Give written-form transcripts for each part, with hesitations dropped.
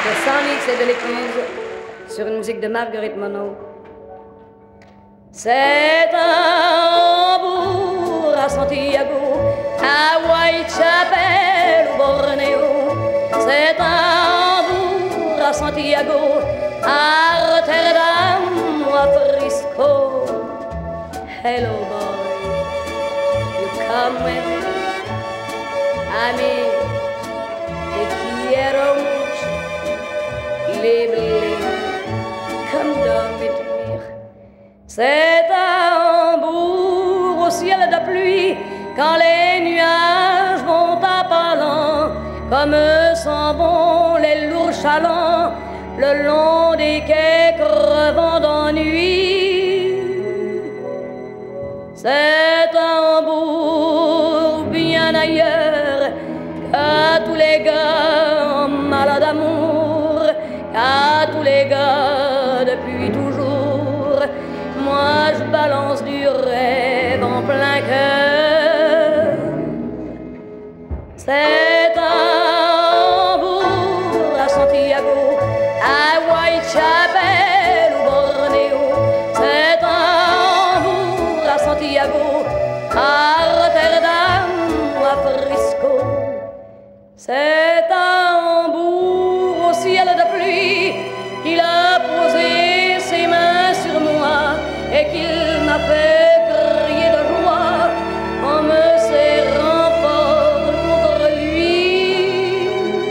de Saint-Nix et de l'Écluse, sur une musique de Marguerite Monod. C'est un bourg à Santiago, à Whitechapel ou Bornéo. C'est un bourg à Santiago, à Rotterdam ou à Frisco. Hello boy, you come with me. Ami, te quiero mucho, liebling, come down with me. C'est un bourg au ciel de pluie, quand les nuages vont à pas lents, comme s'en vont les lourds chalands, le long des quais crevant d'ennui. C'est un bourg bien ailleurs qu'à tous les gars malades d'amour, qu'à tous les gars depuis toujours. Moi je balance du rêve en plein cœur. C'est un bourg à Santiago, à Whitechapel ou Bornéo. C'est un bourg à Santiago, à Rotterdam ou à Frisco. C'est un bourg au ciel de pluie qu'il a posé ses mains sur moi et qu'il m'a fait crier de joie en me serrant fort contre lui.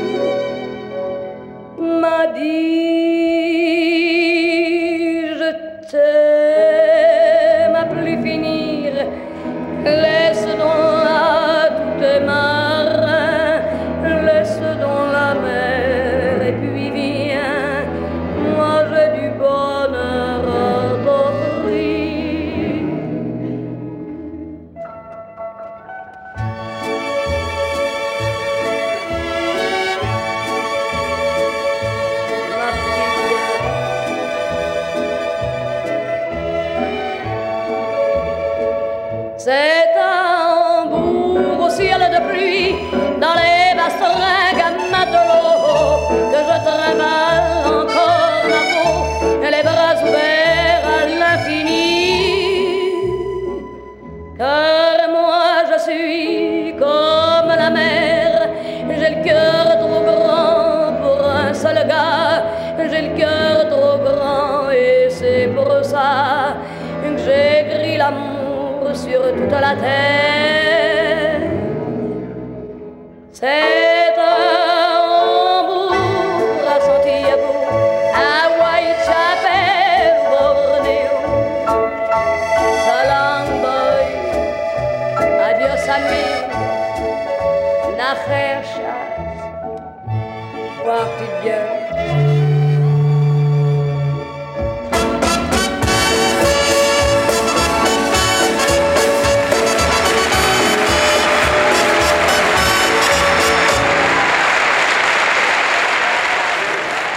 M'a dit je t'aime à plus finir, laisse donc à tous tes marins, laisse donc la mer et puis viens, moi j'ai du bonheur à t'offrir. Ma fille, c'est un bourg au ciel de pluie, dans les basses seringues à matelot, que je trimballe encore ma peau, les bras ouverts à l'infini. Car moi je suis comme la mer, j'ai le cœur trop grand pour un seul gars, j'ai le cœur trop grand et c'est pour ça que j'ai écrit l'amour sur toute la terre. C'est un bourg à Santiago, à Whitechapel ou Bornéo. So long boy, adios ami, nachher Schatz, porte bien.